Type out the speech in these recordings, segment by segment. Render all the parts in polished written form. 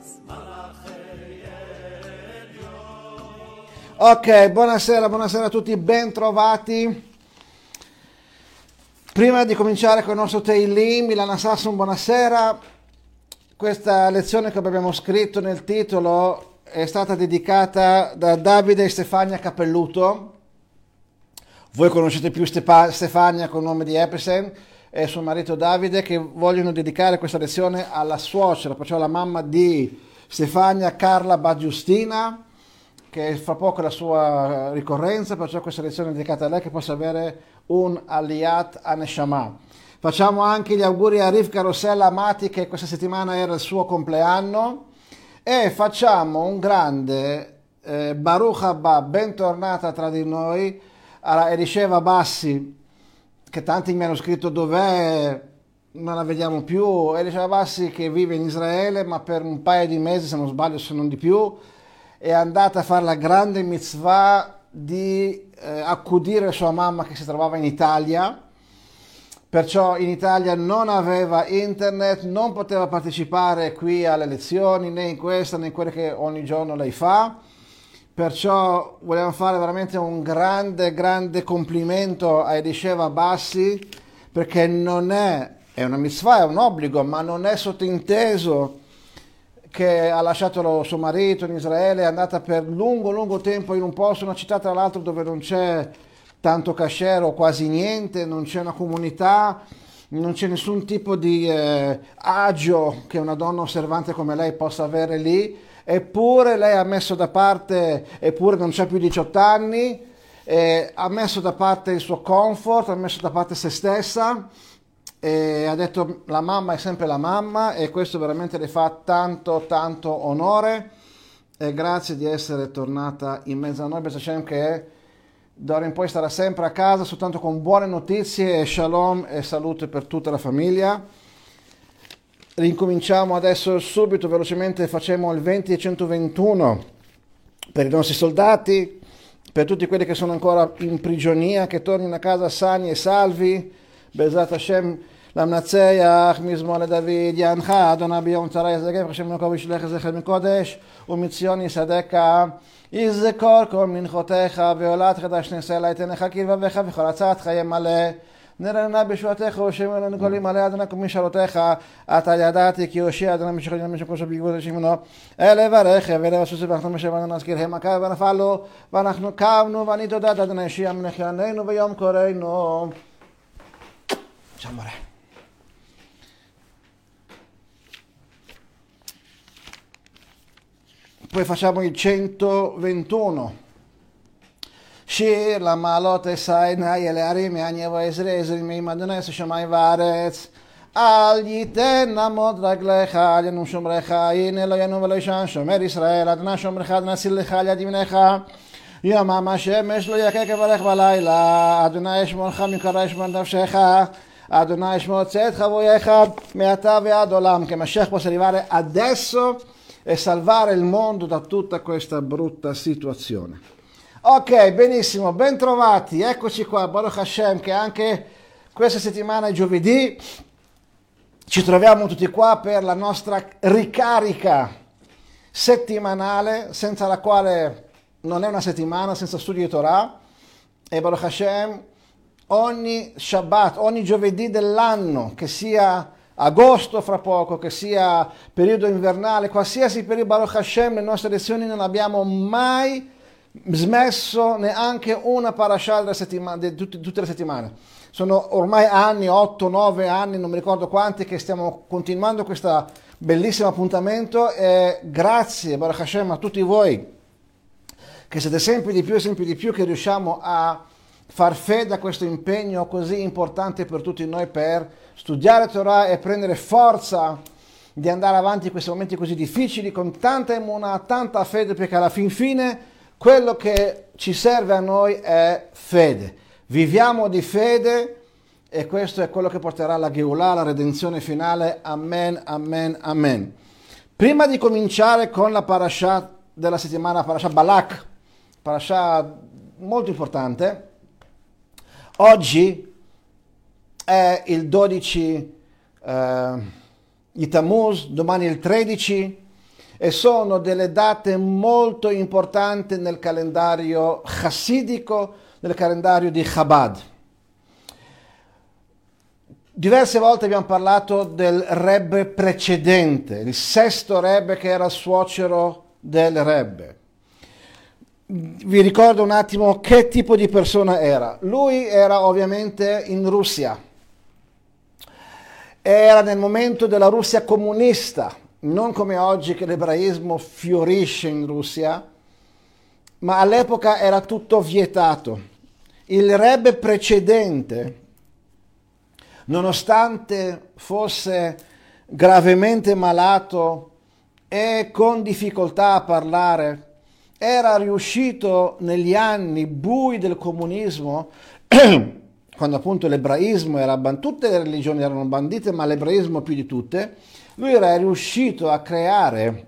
Ok, buonasera a tutti, ben trovati. Prima di cominciare con il nostro Teilim, Milana Sasson, buonasera. Questa lezione che abbiamo scritto nel titolo è stata dedicata da Davide e Stefania Capelluto. Voi conoscete più Stefania con il nome di Epesen e suo marito Davide, che vogliono dedicare questa lezione alla suocera, perciò alla mamma di Stefania, Carla Baggiustina, che fra poco è la sua ricorrenza, perciò questa lezione è dedicata a lei, che possa avere un Aliyat Aneshama. Facciamo anche gli auguri a Rivka Rossella Amati, che questa settimana era il suo compleanno, e facciamo un grande Baruch Haba, bentornata tra di noi, a Elisheva Bassi, che tanti mi hanno scritto dov'è, non la vediamo più. Elisheva Bassi, che vive in Israele, ma per un paio di mesi, se non sbaglio, se non di più, è andata a fare la grande mitzvah di accudire sua mamma che si trovava in Italia, perciò in Italia non aveva internet, non poteva partecipare qui alle lezioni, né in questa né in quelle che ogni giorno lei fa, perciò vogliamo fare veramente un grande complimento a Elisheva Bassi, perché non è una mitzvah, è un obbligo, ma non è sottinteso che ha lasciato suo marito in Israele, è andata per lungo tempo in un posto, una città tra l'altro dove non c'è tanto kasher o quasi niente, non c'è una comunità, non c'è nessun tipo di agio che una donna osservante come lei possa avere lì, eppure lei ha messo da parte, eppure non c'ha più 18 anni, ha messo da parte il suo comfort, ha messo da parte se stessa, e ha detto la mamma è sempre la mamma, e questo veramente le fa tanto onore, e grazie di essere tornata in mezzo a noi. B'ezrat Hashem, che d'ora in poi starà sempre a casa soltanto con buone notizie, e shalom e salute per tutta la famiglia. Ricominciamo adesso subito, velocemente, facciamo il 20 e 121 per i nostri soldati, per tutti quelli che sono ancora in prigionia, che tornino a casa sani e salvi. B'ezrat Hashem, למנצח מזמור לדוד, יענך אדוני ביום צרה יזגב, השם אלוקיו ישלח זכר מקודש, ומציון יסעדך, יזכור כל מנחותיך, ועולת חדש נעשה לה יתנך כלבביך, וכל הצעת חיי מלא. נרננה בשבועתך, ושם אלוהינו גולים מלא, אדוני משאלותיך, עתה ידעתי כי הושיע אדוני משכן ימים שכל שבגבול לשמנו, לברך ולבסוס ואנחנו משבנו נזכיר הם עקב ונפלו, ואנחנו קמנו ואני תודת אדוני השיע מנחיינו ויום קוראנו. Ciao amore. Poi facciamo il 121. שיר למעלות אשאי אל ההרים מען יבוא עזרי עזרי מעם אדוני עשה שמיים וארץ אל ייתן נעמוד רגליך על ינום שומרך הנה לא ינום ולא ישן שומר ישראל אדוני שומרך אדוני צילך על יד ימינך יומם השמש לא יככה כברך בלילה אדוני ישמורך מקרא ישמור נפשך Adonai ישמור צאת חבוייך מעתה ועד עולם, che Mashiach possa arrivare adesso e salvare il mondo da tutta questa brutta situazione. Ok, benissimo, ben trovati, eccoci qua, Baruch Hashem, che anche questa settimana è giovedì, ci troviamo tutti qua per la nostra ricarica settimanale, senza la quale non è una settimana, senza studio di Torah, e Baruch Hashem, ogni Shabbat, ogni giovedì dell'anno, che sia agosto fra poco, che sia periodo invernale, qualsiasi periodo, Baruch Hashem, le nostre lezioni non abbiamo mai smesso neanche una parasha della settimana, tutte le settimane. Sono ormai anni, 8-9 anni, non mi ricordo quanti, che stiamo continuando questo bellissimo appuntamento, e grazie Baruch Hashem a tutti voi che siete sempre di più, che riusciamo a far fede a questo impegno così importante per tutti noi, per studiare Torah e prendere forza di andare avanti in questi momenti così difficili con tanta emunah, tanta fede, perché alla fin fine quello che ci serve a noi è fede. Viviamo di fede, e questo è quello che porterà alla Geulah, la redenzione finale. Amen, amen, amen. Prima di cominciare con la parasha della settimana, parasha Balak, parasha molto importante, oggi è il 12 di Tammuz, domani il 13, e sono delle date molto importanti nel calendario chassidico, nel calendario di Chabad. Diverse volte abbiamo parlato del Rebbe precedente, il sesto Rebbe che era suocero del Rebbe. Vi ricordo un attimo che tipo di persona era. Lui era ovviamente in Russia, era nel momento della Russia comunista, non come oggi che l'ebraismo fiorisce in Russia, ma all'epoca era tutto vietato. Il Rebbe precedente, nonostante fosse gravemente malato e con difficoltà a parlare, era riuscito negli anni bui del comunismo, quando appunto l'ebraismo era tutte le religioni erano bandite, ma l'ebraismo più di tutte, lui era riuscito a creare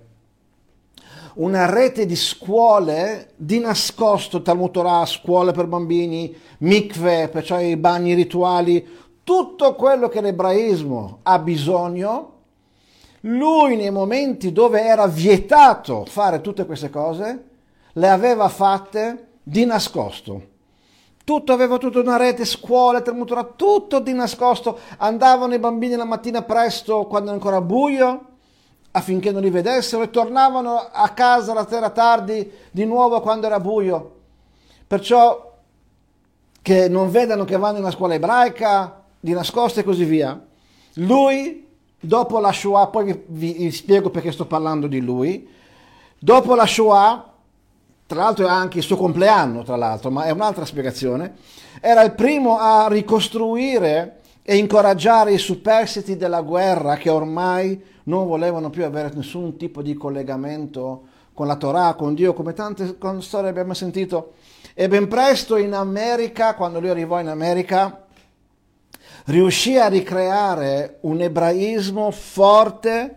una rete di scuole di nascosto, Talmud Torah, scuole per bambini, mikve, perciò i bagni rituali, tutto quello che l'ebraismo ha bisogno. Lui nei momenti dove era vietato fare tutte queste cose, le aveva fatte di nascosto. Aveva tutta una rete, scuole, Talmud Torah, tutto di nascosto. Andavano i bambini la mattina presto, quando era ancora buio, affinché non li vedessero, e tornavano a casa la sera tardi, di nuovo quando era buio. Perciò che non vedano che vanno in una scuola ebraica, di nascosto e così via. Lui, dopo la Shoah, poi vi spiego perché sto parlando di lui, dopo la Shoah, tra l'altro è anche il suo compleanno, tra l'altro, ma è un'altra spiegazione, era il primo a ricostruire e incoraggiare i superstiti della guerra che ormai non volevano più avere nessun tipo di collegamento con la Torah, con Dio, come tante storie abbiamo sentito. E ben presto in America, quando lui arrivò in America, riuscì a ricreare un ebraismo forte,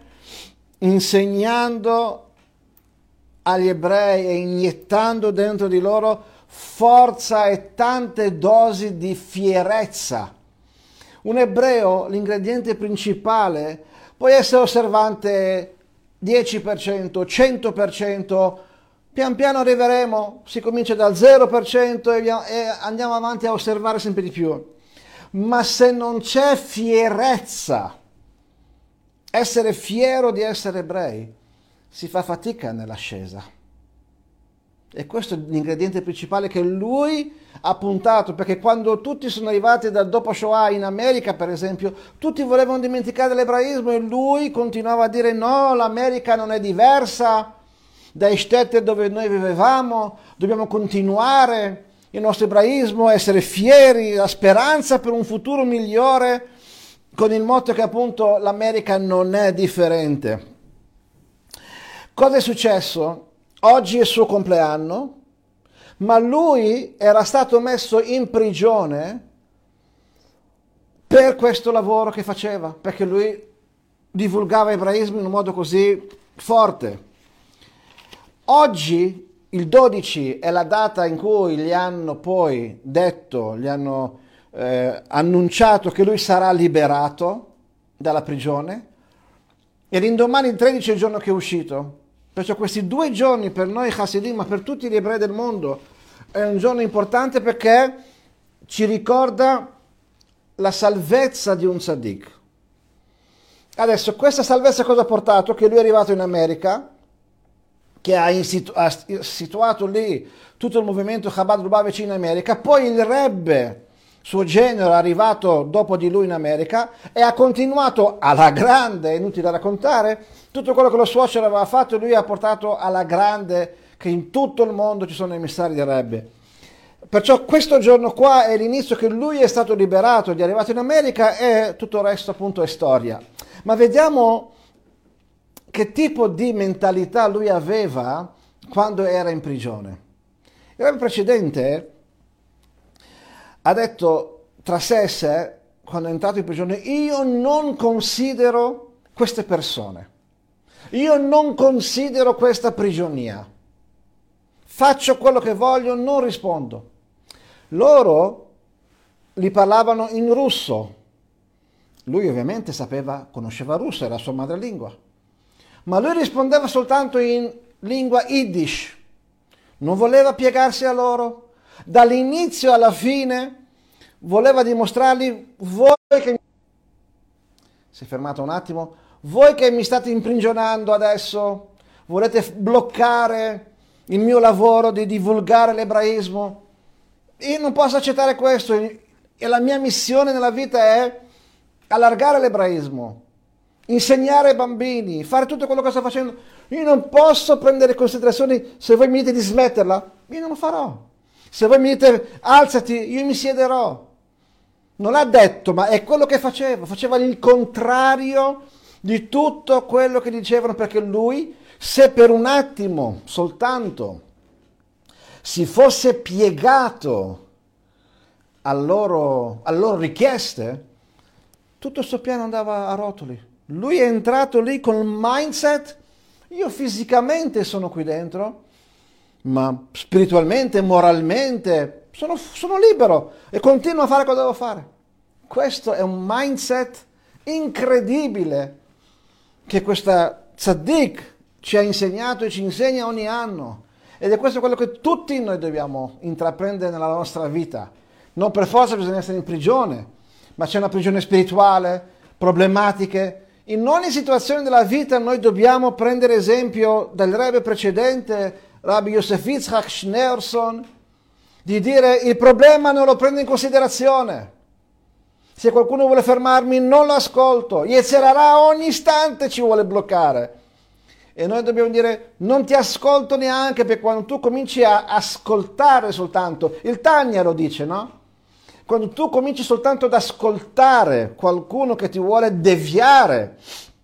insegnando agli ebrei e iniettando dentro di loro forza e tante dosi di fierezza. Un ebreo, l'ingrediente principale, può essere osservante 10%, 100%, pian piano arriveremo, si comincia dal 0% e andiamo avanti a osservare sempre di più. Ma se non c'è fierezza, essere fiero di essere ebrei, si fa fatica nell'ascesa. E questo è l'ingrediente principale che lui ha puntato, perché quando tutti sono arrivati dal dopo Shoah in America, per esempio, tutti volevano dimenticare l'ebraismo e lui continuava a dire no, l'America non è diversa dai städti dove noi vivevamo, dobbiamo continuare il nostro ebraismo, essere fieri, la speranza per un futuro migliore, con il motto che appunto l'America non è differente. Cosa è successo? Oggi è il suo compleanno, ma lui era stato messo in prigione per questo lavoro che faceva, perché lui divulgava ebraismo in un modo così forte. Oggi, il 12, è la data in cui gli hanno poi detto, gli hanno annunciato che lui sarà liberato dalla prigione, e l'indomani il 13 è il giorno che è uscito. Perciò questi 2 giorni per noi Hasidim, ma per tutti gli ebrei del mondo, è un giorno importante perché ci ricorda la salvezza di un tzaddik. Adesso, questa salvezza cosa ha portato? Che lui è arrivato in America, che ha situato lì tutto il movimento Chabad Lubavitch in America, poi il Rebbe, suo genero, è arrivato dopo di lui in America e ha continuato alla grande, è inutile raccontare, tutto quello che lo suocero aveva fatto, lui ha portato alla grande, che in tutto il mondo ci sono emissari del Rebbe. Perciò questo giorno qua è l'inizio che lui è stato liberato, è arrivato in America, e tutto il resto appunto è storia. Ma vediamo che tipo di mentalità lui aveva quando era in prigione. Il Rebbe precedente ha detto tra sé e sé, quando è entrato in prigione, io non considero queste persone, io non considero questa prigionia, faccio quello che voglio, non rispondo. Loro gli parlavano in russo, lui ovviamente conosceva russo, era la sua madrelingua. ma lui rispondeva soltanto in lingua Yiddish, non voleva piegarsi a loro, dall'inizio alla fine voleva dimostrargli, voi che... Si è fermato un attimo, voi che mi state imprigionando adesso, volete bloccare il mio lavoro di divulgare l'ebraismo, io non posso accettare questo e la mia missione nella vita è allargare l'ebraismo, insegnare ai bambini, fare tutto quello che sto facendo. Io non posso prendere in considerazione se voi mi dite di smetterla, io non lo farò. Se voi mi dite alzati, io mi siederò. Non l'ha detto, ma è quello che faceva il contrario di tutto quello che dicevano, perché lui, se per un attimo soltanto si fosse piegato alle loro richieste, tutto il suo piano andava a rotoli. Lui è entrato lì con il mindset, io fisicamente sono qui dentro, ma spiritualmente, moralmente, sono libero e continuo a fare cosa devo fare. Questo è un mindset incredibile che questa tzaddik ci ha insegnato e ci insegna ogni anno. Ed è questo quello che tutti noi dobbiamo intraprendere nella nostra vita. Non per forza bisogna essere in prigione, ma c'è una prigione spirituale, problematiche. In ogni situazione della vita noi dobbiamo prendere esempio dal Rebbe precedente, Rabbi Yosef Yitzhak Schneerson, di dire il problema non lo prendo in considerazione. Se qualcuno vuole fermarmi non lo ascolto. Yetzerarà ogni istante ci vuole bloccare. E noi dobbiamo dire non ti ascolto neanche, perché quando tu cominci a ascoltare soltanto, il Tanya lo dice, no? Quando tu cominci soltanto ad ascoltare qualcuno che ti vuole deviare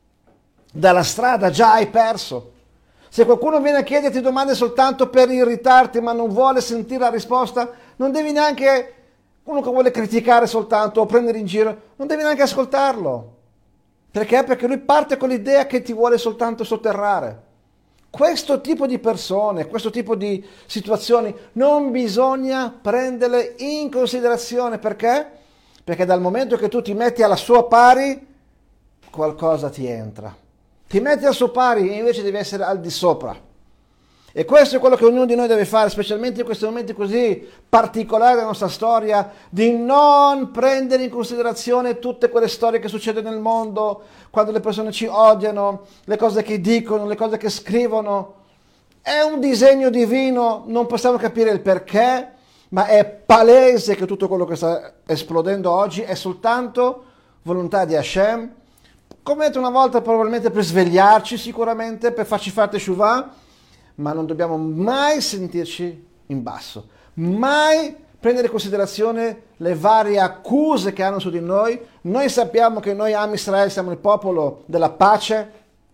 dalla strada, già hai perso. Se qualcuno viene a chiederti domande soltanto per irritarti, ma non vuole sentire la risposta, non devi neanche, uno che vuole criticare soltanto o prendere in giro, non devi neanche ascoltarlo. Perché? Perché lui parte con l'idea che ti vuole soltanto sotterrare. Questo tipo di persone, questo tipo di situazioni non bisogna prenderle in considerazione. Perché? Perché dal momento che tu ti metti alla sua pari, qualcosa ti entra. Ti metti al suo pari e invece devi essere al di sopra. E questo è quello che ognuno di noi deve fare, specialmente in questi momenti così particolari della nostra storia, di non prendere in considerazione tutte quelle storie che succedono nel mondo, quando le persone ci odiano, le cose che dicono, le cose che scrivono. È un disegno divino, non possiamo capire il perché, ma è palese che tutto quello che sta esplodendo oggi è soltanto volontà di Hashem. Come detto una volta, probabilmente per svegliarci sicuramente, per farci fare teshuvah, ma non dobbiamo mai sentirci in basso, mai prendere in considerazione le varie accuse che hanno su di noi. Noi sappiamo che noi, Am Israele, siamo il popolo della pace,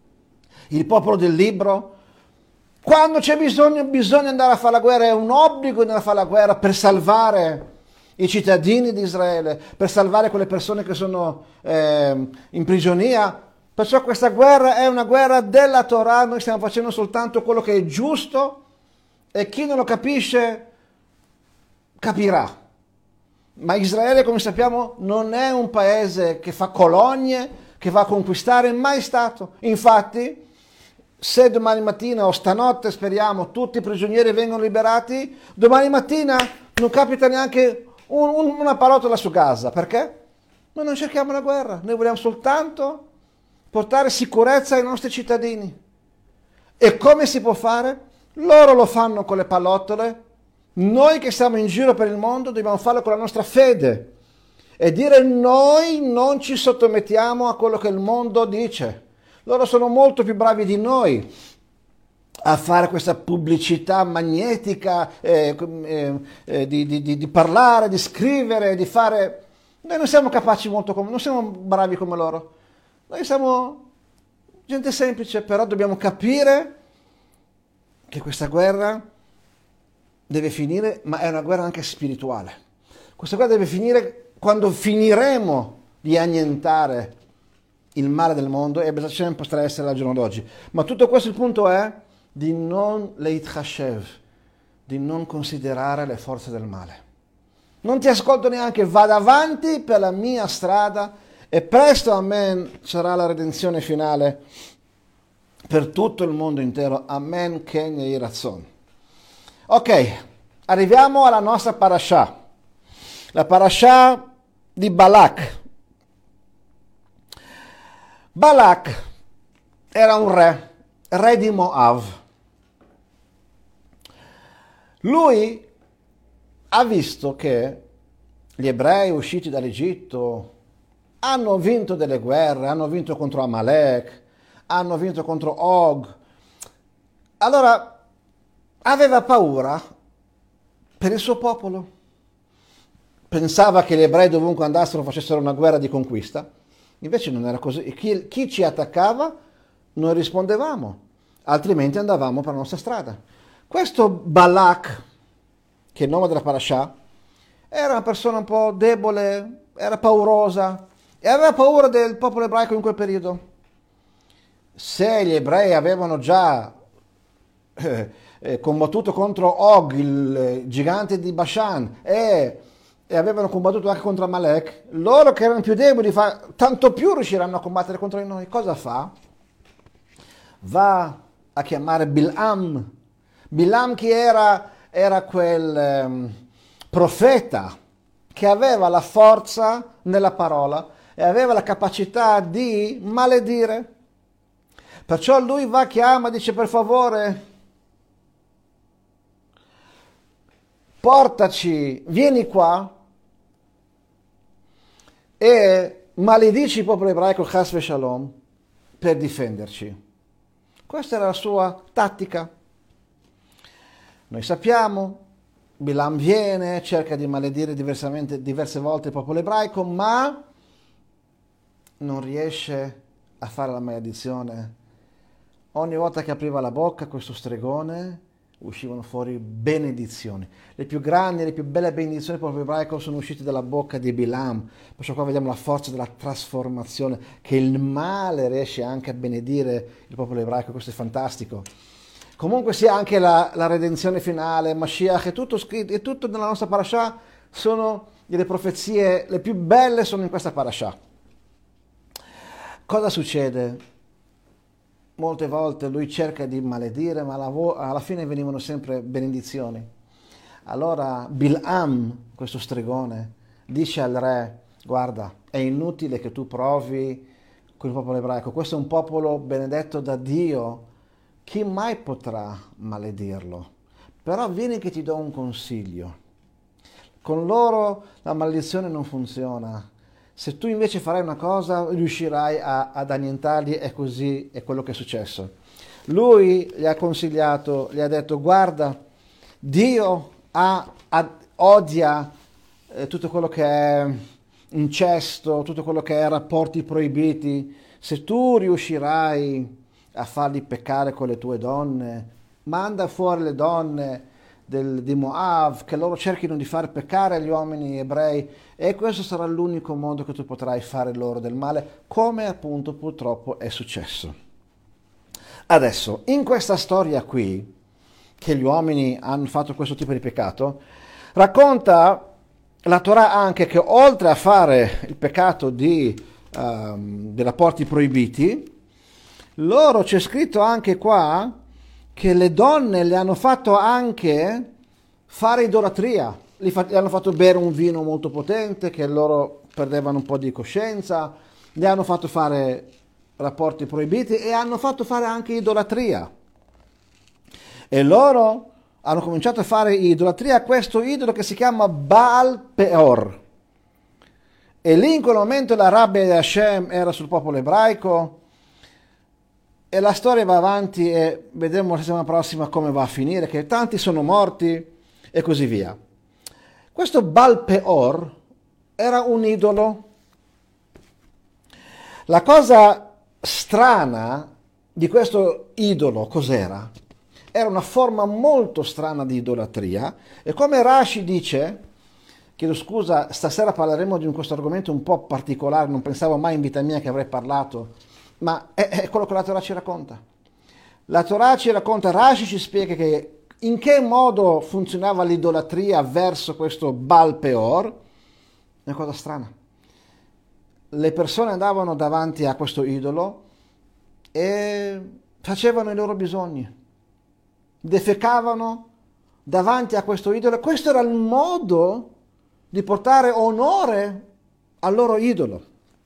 il popolo del libro. Quando c'è bisogna andare a fare la guerra, è un obbligo andare a fare la guerra per salvare i cittadini di Israele, per salvare quelle persone che sono in prigionia. Perciò questa guerra è una guerra della Torah, noi stiamo facendo soltanto quello che è giusto e chi non lo capisce capirà. Ma Israele, come sappiamo, non è un paese che fa colonie, che va a conquistare, mai stato. Infatti, se domani mattina o stanotte, speriamo, tutti i prigionieri vengono liberati, domani mattina non capita neanche una pallottola su Gaza. Perché? Noi non cerchiamo la guerra, noi vogliamo soltanto portare sicurezza ai nostri cittadini. E come si può fare? Loro lo fanno con le pallottole, noi che stiamo in giro per il mondo dobbiamo farlo con la nostra fede e dire noi non ci sottomettiamo a quello che il mondo dice. Loro sono molto più bravi di noi a fare questa pubblicità magnetica, di parlare, di scrivere, di fare. Noi non siamo capaci non siamo bravi come loro. Noi siamo gente semplice, però dobbiamo capire che questa guerra deve finire, ma è una guerra anche spirituale. Questa guerra deve finire quando finiremo di annientare il male del mondo e Hashem potrà essere al giorno d'oggi. Ma tutto questo, il punto è di non leitchashev, di non considerare le forze del male. Non ti ascolto neanche, vado avanti per la mia strada e presto, amen, sarà la redenzione finale per tutto il mondo intero. Amen, Ken Yehי Ratzon. Ok, arriviamo alla nostra parashah, la parashah di Balak. Balak era un re di Moav. Lui ha visto che gli ebrei usciti dall'Egitto hanno vinto delle guerre, hanno vinto contro Amalek, hanno vinto contro Og. Allora aveva paura per il suo popolo. Pensava che gli ebrei dovunque andassero facessero una guerra di conquista. Invece non era così. Chi ci attaccava, noi rispondevamo, altrimenti andavamo per la nostra strada. Questo Balak, che è il nome della parashah, era una persona un po' debole, era paurosa e aveva paura del popolo ebraico in quel periodo. Se gli ebrei avevano già combattuto contro Og, il gigante di Bashan, e avevano combattuto anche contro Amalek, loro che erano più deboli, tanto più riusciranno a combattere contro di noi. Cosa fa? Va a chiamare Bilam. Bilam che era quel profeta che aveva la forza nella parola e aveva la capacità di maledire. Perciò lui va, chiama, dice: per favore, portaci, vieni qua e maledici il popolo ebraico, Chas v'Shalom, per difenderci. Questa era la sua tattica. Noi sappiamo, Bilam viene, cerca di maledire diverse volte il popolo ebraico, ma non riesce a fare la maledizione. Ogni volta che apriva la bocca questo stregone uscivano fuori benedizioni. Le più grandi e le più belle benedizioni del popolo ebraico sono uscite dalla bocca di Bilam. Perciò qua vediamo la forza della trasformazione, che il male riesce anche a benedire il popolo ebraico. Questo è fantastico. Comunque sia, anche la redenzione finale, Mashiach, è tutto scritto, è tutto nella nostra parashah. Sono delle profezie, le più belle sono in questa parashah. Cosa succede? Molte volte lui cerca di maledire, ma alla fine venivano sempre benedizioni. Allora Bilam, questo stregone, dice al re: guarda, è inutile che tu provi con il popolo ebraico, questo è un popolo benedetto da Dio, chi mai potrà maledirlo? Però vieni che ti do un consiglio. Con loro la maledizione non funziona. Se tu invece farai una cosa, riuscirai ad annientarli, e così è quello che è successo. Lui gli ha consigliato, gli ha detto: guarda, Dio odia tutto quello che è incesto, tutto quello che è rapporti proibiti. Se tu riuscirai a farli peccare con le tue donne, manda fuori le donne di Moav, che loro cerchino di far peccare gli uomini ebrei, e questo sarà l'unico modo che tu potrai fare loro del male, come appunto purtroppo è successo. Adesso, in questa storia qui, che gli uomini hanno fatto questo tipo di peccato, racconta la Torah anche che oltre a fare il peccato dei rapporti proibiti, loro, c'è scritto anche qua, che le donne le hanno fatto anche fare idolatria, gli hanno fatto bere un vino molto potente, che loro perdevano un po' di coscienza, le hanno fatto fare rapporti proibiti e hanno fatto fare anche idolatria. E loro hanno cominciato a fare idolatria a questo idolo che si chiama Baal Peor. E lì in quel momento la rabbia di Hashem era sul popolo ebraico. E la storia va avanti e vedremo la settimana prossima come va a finire, che tanti sono morti e così via. Questo Baal Peor era un idolo. La cosa strana di questo idolo cos'era? Era una forma molto strana di idolatria, e come Rashi dice, chiedo scusa, stasera parleremo di questo argomento un po' particolare, non pensavo mai in vita mia che avrei parlato, ma è quello che la Torah ci racconta. La Torah ci racconta, Rashi ci spiega che in che modo funzionava l'idolatria verso questo Baal Peor. È una cosa strana. Le persone andavano davanti a questo idolo e facevano i loro bisogni, defecavano davanti a questo idolo. Questo era il modo di portare onore al loro idolo.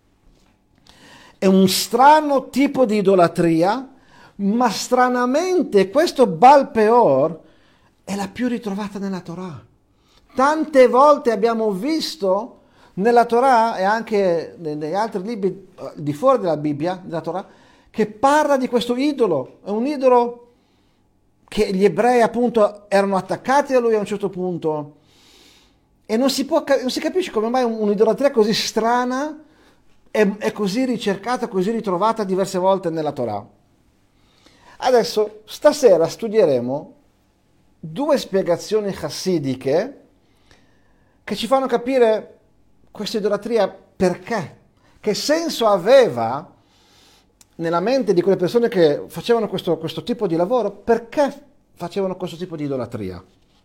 È un strano tipo di idolatria, ma stranamente questo Baal Peor è la più ritrovata nella Torah. Tante volte abbiamo visto nella Torah e anche negli altri libri di fuori della Bibbia, della Torah, che parla di questo idolo. È un idolo che gli ebrei appunto erano attaccati a lui a un certo punto, e non si capisce come mai un'idolatria così strana è così ricercata, così ritrovata diverse volte nella Torah. Adesso, stasera studieremo due spiegazioni chassidiche che ci fanno capire questa idolatria perché, che senso aveva nella mente di quelle persone che facevano questo tipo di lavoro, perché facevano questo tipo di idolatria.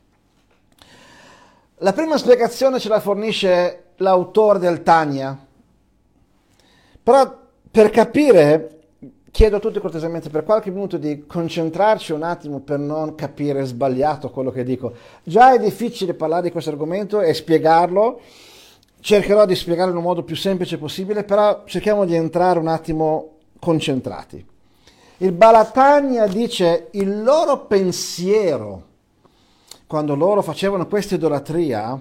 La prima spiegazione ce la fornisce l'autore del Tanya, però per capire chiedo a tutti cortesemente per qualche minuto di concentrarci un attimo per non capire sbagliato quello che dico. Già è difficile parlare di questo argomento e spiegarlo, cercherò di spiegarlo in un modo più semplice possibile, però cerchiamo di entrare un attimo concentrati. Il Baal HaTanya dice il loro pensiero, quando loro facevano questa idolatria,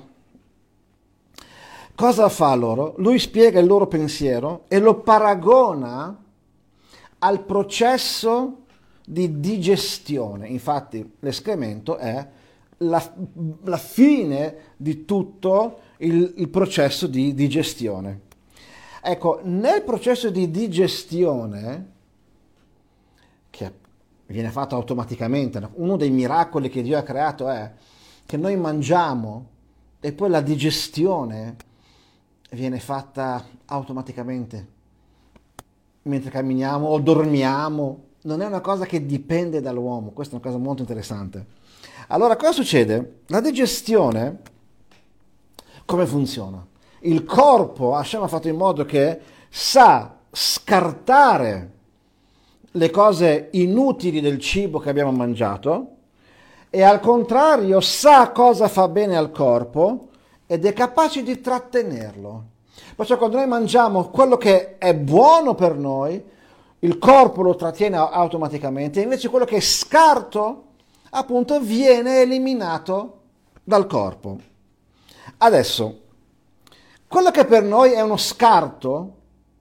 cosa fa loro? Lui spiega il loro pensiero e lo paragona al processo di digestione. Infatti l'escremento è la fine di tutto il processo di digestione. Ecco, nel processo di digestione, che viene fatto automaticamente, uno dei miracoli che Dio ha creato è che noi mangiamo e poi la digestione viene fatta automaticamente mentre camminiamo o dormiamo. Non è una cosa che dipende dall'uomo, questa è una cosa molto interessante. Allora, cosa succede? La digestione, come funziona? Il corpo, Hashem ha fatto in modo che sa scartare le cose inutili del cibo che abbiamo mangiato e al contrario sa cosa fa bene al corpo ed è capace di trattenerlo. Perciò quando noi mangiamo quello che è buono per noi, il corpo lo trattiene automaticamente, invece quello che è scarto, appunto, viene eliminato dal corpo. Adesso, quello che per noi è uno scarto,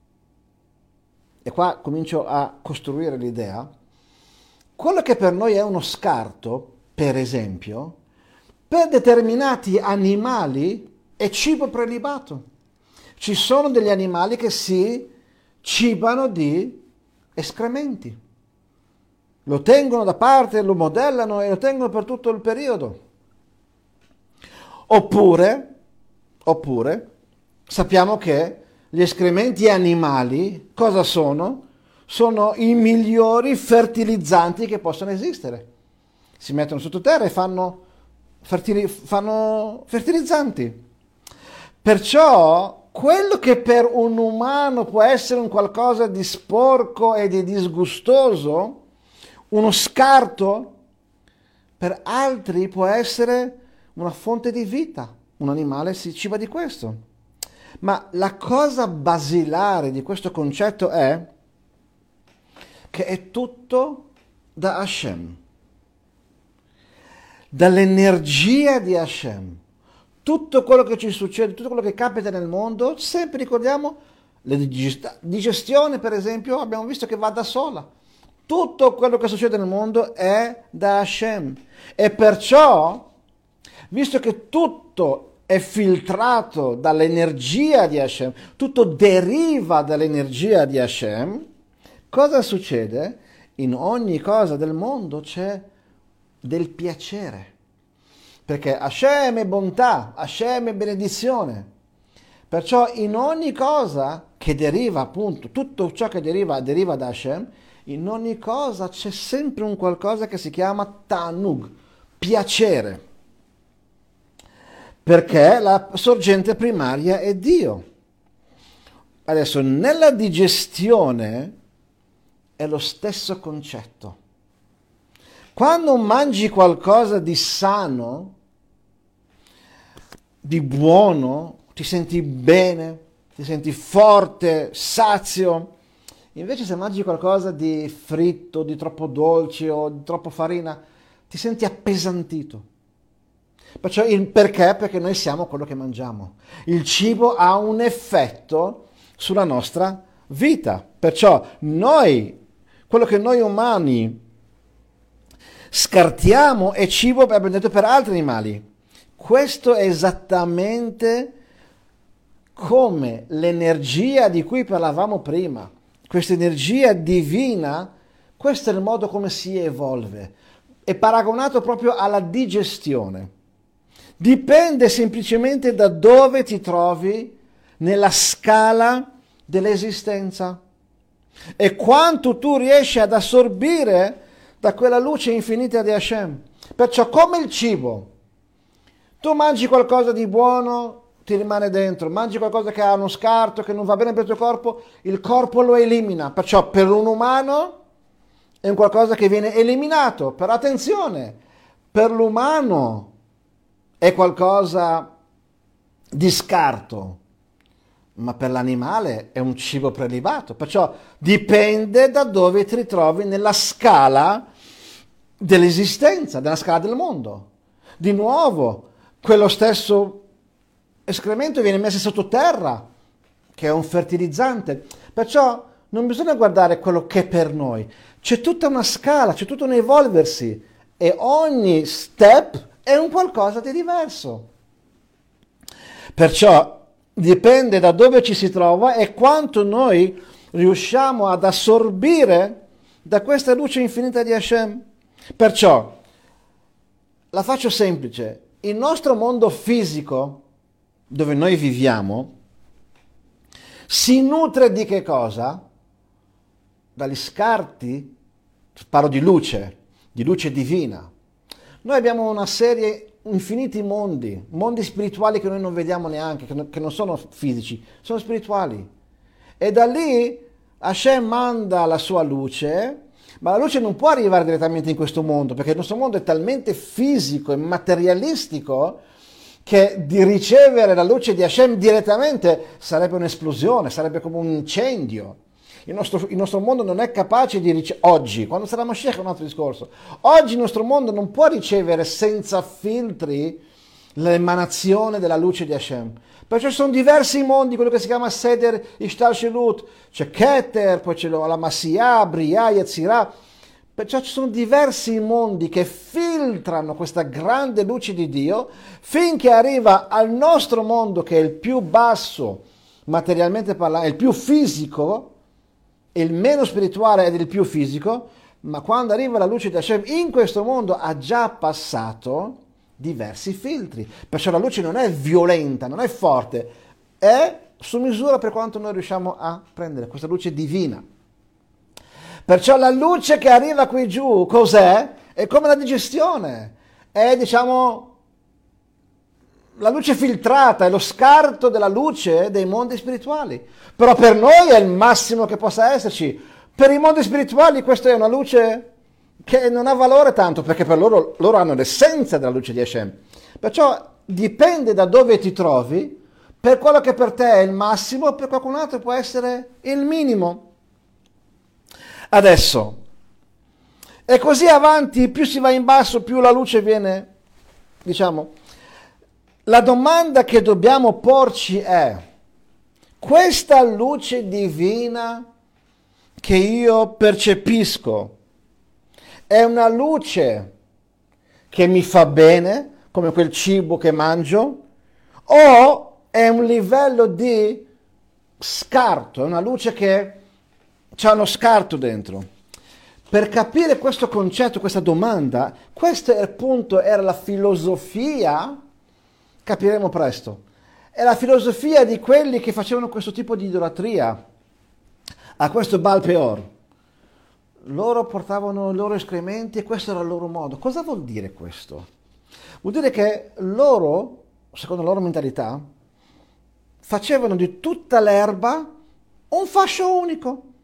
e qua comincio a costruire l'idea, quello che per noi è uno scarto, per esempio, per determinati animali è cibo prelibato. Ci sono degli animali che si cibano di escrementi, lo tengono da parte, lo modellano e lo tengono per tutto il periodo. Oppure sappiamo che gli escrementi animali cosa sono? Sono i migliori fertilizzanti che possono esistere. Si mettono sottoterra e fanno fertilizzanti. Perciò quello che per un umano può essere un qualcosa di sporco e di disgustoso, uno scarto, per altri può essere una fonte di vita. Un animale si ciba di questo. Ma la cosa basilare di questo concetto è che è tutto da Hashem, dall'energia di Hashem. Tutto quello che ci succede, tutto quello che capita nel mondo, sempre ricordiamo, la digestione per esempio, abbiamo visto che va da sola. Tutto quello che succede nel mondo è da Hashem. E perciò, visto che tutto è filtrato dall'energia di Hashem, tutto deriva dall'energia di Hashem, cosa succede? In ogni cosa del mondo c'è del piacere. Perché Hashem è bontà, Hashem è benedizione. Perciò in ogni cosa che deriva, appunto, tutto ciò che deriva da Hashem, in ogni cosa c'è sempre un qualcosa che si chiama Tanug, piacere. Perché la sorgente primaria è Dio. Adesso, nella digestione, è lo stesso concetto. Quando mangi qualcosa di sano, di buono, ti senti bene, ti senti forte, sazio. Invece se mangi qualcosa di fritto, di troppo dolce o di troppo farina, ti senti appesantito. Perciò perché? Perché noi siamo quello che mangiamo. Il cibo ha un effetto sulla nostra vita. Perciò quello che noi umani scartiamo è cibo per altri animali. Questo è esattamente come l'energia di cui parlavamo prima. Questa energia divina, questo è il modo come si evolve. È paragonato proprio alla digestione. Dipende semplicemente da dove ti trovi nella scala dell'esistenza e quanto tu riesci ad assorbire da quella luce infinita di Hashem. Perciò come il cibo, tu mangi qualcosa di buono, ti rimane dentro, mangi qualcosa che ha uno scarto, che non va bene per il tuo corpo, il corpo lo elimina. Perciò per un umano è un qualcosa che viene eliminato. Però attenzione, per l'umano è qualcosa di scarto, ma per l'animale è un cibo prelibato. Perciò dipende da dove ti ritrovi nella scala dell'esistenza, nella scala del mondo. Di nuovo, quello stesso escremento viene messo sottoterra, che è un fertilizzante. Perciò non bisogna guardare quello che è per noi. C'è tutta una scala, c'è tutto un evolversi e ogni step è un qualcosa di diverso. Perciò dipende da dove ci si trova e quanto noi riusciamo ad assorbire da questa luce infinita di Hashem. Perciò la faccio semplice. Il nostro mondo fisico, dove noi viviamo, si nutre di che cosa? Dagli scarti, parlo di luce divina. Noi abbiamo una serie, infiniti mondi spirituali che noi non vediamo neanche, che non sono fisici, sono spirituali. E da lì Hashem manda la sua luce, ma la luce non può arrivare direttamente in questo mondo, perché il nostro mondo è talmente fisico e materialistico che di ricevere la luce di Hashem direttamente sarebbe un'esplosione, sarebbe come un incendio. Il nostro mondo non è capace di ricevere, oggi, quando sarà Mashiach è un altro discorso, oggi il nostro mondo non può ricevere senza filtri l'emanazione della luce di Hashem. Perciò ci sono diversi mondi, quello che si chiama Seder Ishtalshelut, c'è Keter, poi c'è la Masiyah, Briah, Yetzirah. Perciò ci sono diversi mondi che filtrano questa grande luce di Dio finché arriva al nostro mondo, che è il più basso, materialmente parlando, è il più fisico, il meno spirituale ed il più fisico, ma quando arriva la luce di Hashem in questo mondo ha già passato diversi filtri. Perciò la luce non è violenta, non è forte, è su misura per quanto noi riusciamo a prendere questa luce divina. Perciò la luce che arriva qui giù, cos'è? È come la digestione, è la luce filtrata, è lo scarto della luce dei mondi spirituali. Però per noi è il massimo che possa esserci. Per i mondi spirituali questa è una luce che non ha valore tanto, perché per loro hanno l'essenza della luce di Hashem. Perciò dipende da dove ti trovi, per quello che per te è il massimo, per qualcun altro può essere il minimo. Adesso, e così avanti, più si va in basso, più la luce viene, la domanda che dobbiamo porci è: questa luce divina che io percepisco è una luce che mi fa bene, come quel cibo che mangio, o è un livello di scarto, è una luce che c'ha uno scarto dentro? Per capire questo concetto, questa domanda, questo appunto era la filosofia, capiremo presto, è la filosofia di quelli che facevano questo tipo di idolatria a questo Baal Peor. Loro portavano i loro escrementi e questo era il loro modo. Cosa vuol dire questo? Vuol dire che loro, secondo la loro mentalità, facevano di tutta l'erba un fascio unico.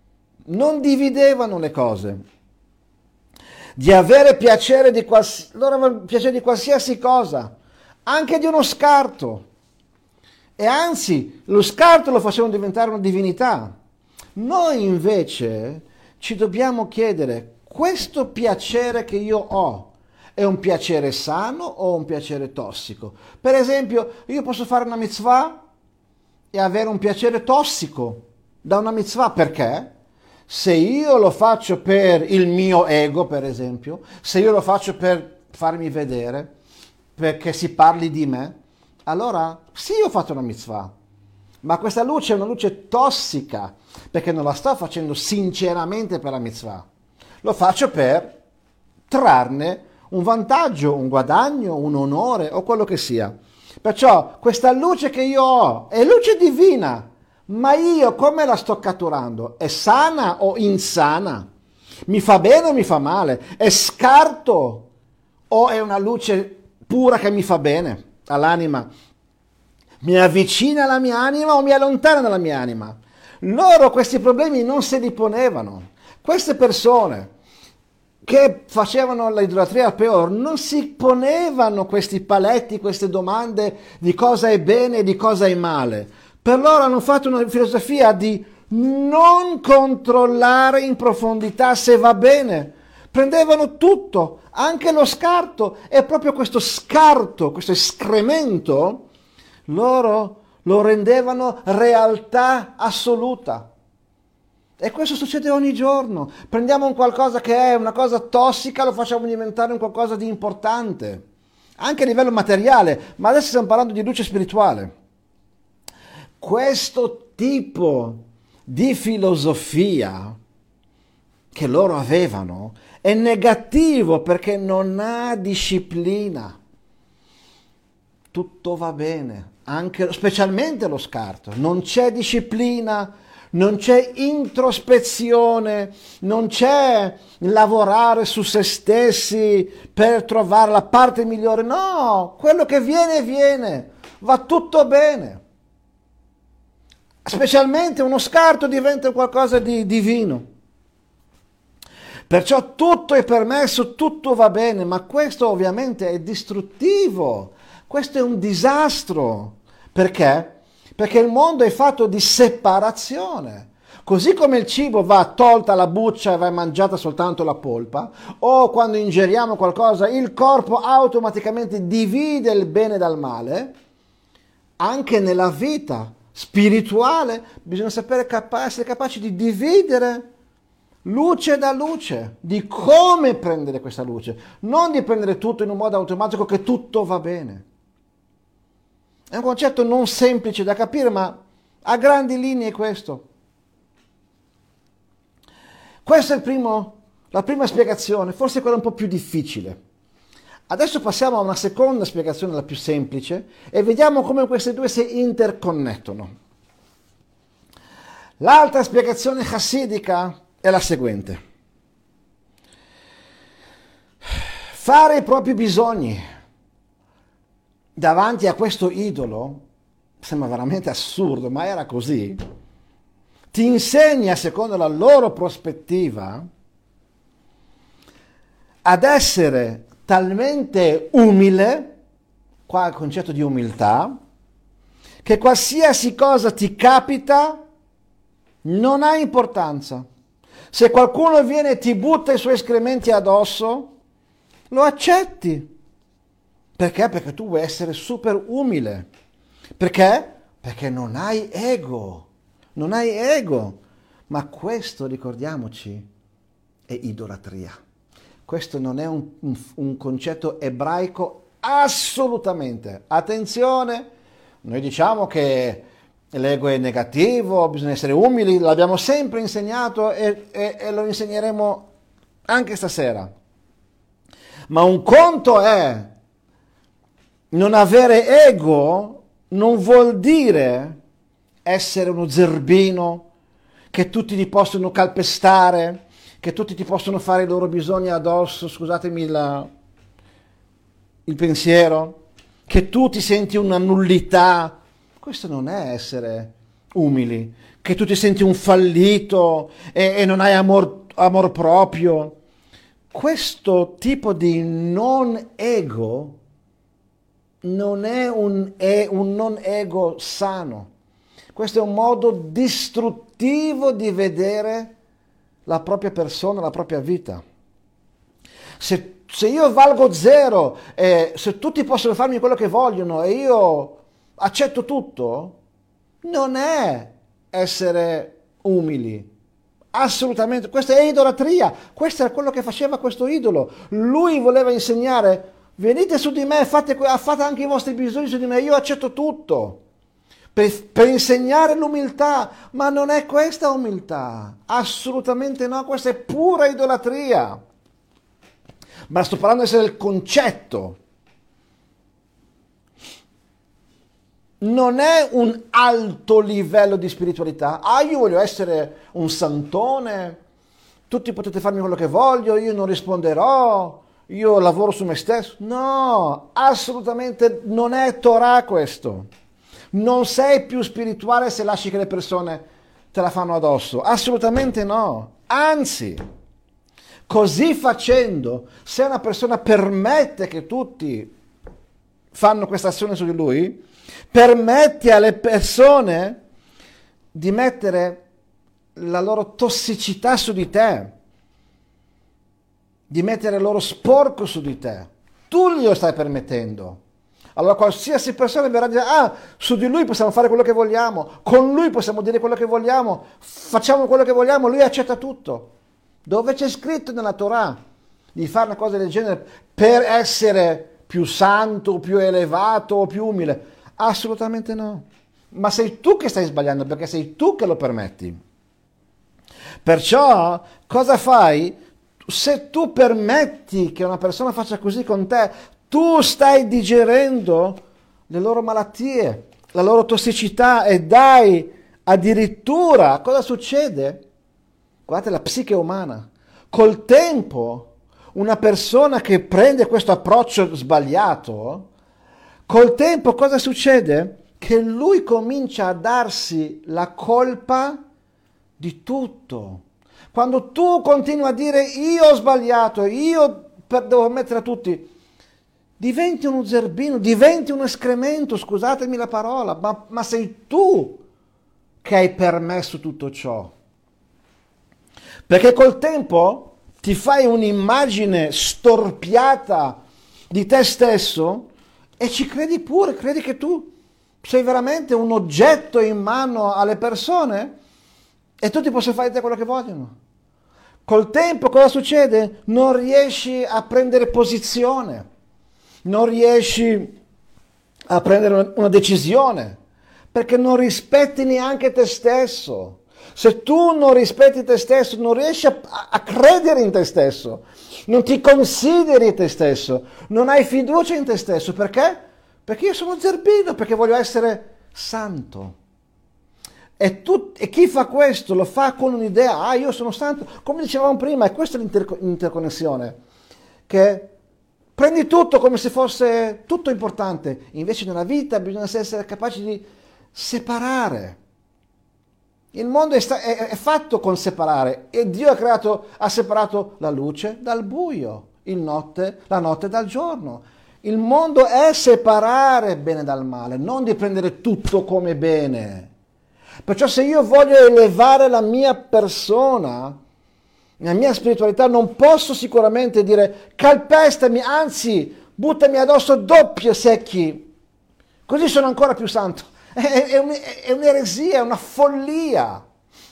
non dividevano le cose, di avere piacere loro avevano piacere di qualsiasi cosa, anche di uno scarto, e anzi lo scarto lo facevano diventare una divinità. Noi invece ci dobbiamo chiedere: questo piacere che io ho è un piacere sano o un piacere tossico? Per esempio, io posso fare una mitzvah e avere un piacere tossico da una mitzvah. Perché? Se io lo faccio per il mio ego, per esempio, se io lo faccio per farmi vedere, perché si parli di me, allora sì, ho fatto una mitzvah, ma questa luce è una luce tossica, perché non la sto facendo sinceramente per la mitzvah, lo faccio per trarne un vantaggio, un guadagno, un onore o quello che sia. Perciò questa luce che io ho è luce divina, ma io come la sto catturando? È sana o insana? Mi fa bene o mi fa male? È scarto o è una luce pura che mi fa bene all'anima? Mi avvicina alla mia anima o mi allontana dalla mia anima? Loro questi problemi non se li ponevano. Queste persone che facevano l'idolatria al Peor non si ponevano questi paletti, queste domande di cosa è bene e di cosa è male. Per loro hanno fatto una filosofia di non controllare in profondità se va bene. Prendevano tutto, anche lo scarto, e proprio questo scarto, questo escremento, loro lo rendevano realtà assoluta. E questo succede ogni giorno. Prendiamo un qualcosa che è una cosa tossica, lo facciamo diventare un qualcosa di importante, anche a livello materiale, ma adesso stiamo parlando di luce spirituale. Questo tipo di filosofia che loro avevano è negativo perché non ha disciplina. Tutto va bene, anche, specialmente lo scarto. Non c'è disciplina, non c'è introspezione, non c'è lavorare su se stessi per trovare la parte migliore. No, quello che viene, viene, va tutto bene. Specialmente uno scarto diventa qualcosa di divino. Perciò tutto è permesso, tutto va bene, ma questo ovviamente è distruttivo, questo è un disastro. Perché? Perché il mondo è fatto di separazione. Così come il cibo va tolta la buccia e va mangiata soltanto la polpa, o quando ingeriamo qualcosa il corpo automaticamente divide il bene dal male, anche nella vita spirituale bisogna sapere essere capaci di dividere luce da luce, di come prendere questa luce, non di prendere tutto in un modo automatico che tutto va bene. È un concetto non semplice da capire, ma a grandi linee è questo. Questa è la prima spiegazione, forse quella un po' più difficile. Adesso passiamo a una seconda spiegazione, la più semplice, e vediamo come queste due si interconnettono. L'altra spiegazione chassidica è la seguente: fare i propri bisogni davanti a questo idolo sembra veramente assurdo, ma era così. Ti insegna, secondo la loro prospettiva, ad essere talmente umile, qua il concetto di umiltà, che qualsiasi cosa ti capita non ha importanza. Se qualcuno viene e ti butta i suoi escrementi addosso, lo accetti. Perché? Perché tu vuoi essere super umile. Perché? Perché non hai ego. Non hai ego. Ma questo, ricordiamoci, è idolatria. Questo non è un concetto ebraico assolutamente. Attenzione, noi diciamo che l'ego è negativo, bisogna essere umili, l'abbiamo sempre insegnato e lo insegneremo anche stasera. Ma un conto è non avere ego, non vuol dire essere uno zerbino, che tutti ti possono calpestare, che tutti ti possono fare i loro bisogni addosso, scusatemi il pensiero, che tu ti senti una nullità. Questo non è essere umili, che tu ti senti un fallito e non hai amor proprio. Questo tipo di non ego non è un non ego sano. Questo è un modo distruttivo di vedere la propria persona, la propria vita. Se io valgo zero, se tutti possono farmi quello che vogliono e io accetto tutto, non è essere umili. Assolutamente, questa è idolatria. Questo è quello che faceva questo idolo. Lui voleva insegnare: venite su di me, fate anche i vostri bisogni su di me, io accetto tutto. Per insegnare l'umiltà, ma non è questa umiltà, assolutamente no, questa è pura idolatria. Ma sto parlando adesso del concetto. Non è un alto livello di spiritualità. Io voglio essere un santone, tutti potete farmi quello che voglio, io non risponderò, io lavoro su me stesso. No, assolutamente non è Torah questo. Non sei più spirituale se lasci che le persone te la fanno addosso. Assolutamente no. Anzi, così facendo, se una persona permette che tutti fanno questa azione su di lui, permette alle persone di mettere la loro tossicità su di te, di mettere il loro sporco su di te. Tu glielo stai permettendo. Allora qualsiasi persona verrà a dire: su di lui possiamo fare quello che vogliamo, con lui possiamo dire quello che vogliamo, facciamo quello che vogliamo, lui accetta tutto. Dove c'è scritto nella Torah di fare una cosa del genere per essere più santo, più elevato o più umile? Assolutamente no. Ma sei tu che stai sbagliando, perché sei tu che lo permetti. Perciò cosa fai? Se tu permetti che una persona faccia così con te, tu stai digerendo le loro malattie, la loro tossicità, e dai addirittura, cosa succede? Guardate la psiche umana. Col tempo, una persona che prende questo approccio sbagliato, col tempo cosa succede? Che lui comincia a darsi la colpa di tutto. Quando tu continui a dire: io ho sbagliato, io devo mettere a tutti, diventi uno zerbino, diventi un escremento, scusatemi la parola, ma sei tu che hai permesso tutto ciò. Perché col tempo ti fai un'immagine storpiata di te stesso e ci credi pure, credi che tu sei veramente un oggetto in mano alle persone e tutti possono fare di te quello che vogliono. Col tempo cosa succede? Non riesci a prendere posizione, non riesci a prendere una decisione, perché non rispetti neanche te stesso. Se tu non rispetti te stesso, non riesci a credere in te stesso, non ti consideri te stesso, non hai fiducia in te stesso. Perché? Perché io sono zerbino, perché voglio essere santo. E chi fa questo lo fa con un'idea: io sono santo, come dicevamo prima, e questa è l'interconnessione, che prendi tutto come se fosse tutto importante. Invece nella vita bisogna essere capaci di separare. Il mondo è fatto con separare, e Dio ha separato la luce dal buio, la notte dal giorno. Il mondo è separare bene dal male, non di prendere tutto come bene. Perciò se io voglio elevare la mia persona, la mia spiritualità, non posso sicuramente dire: calpestami, anzi buttami addosso doppio secchi, così sono ancora più santo. È un'eresia, è una follia.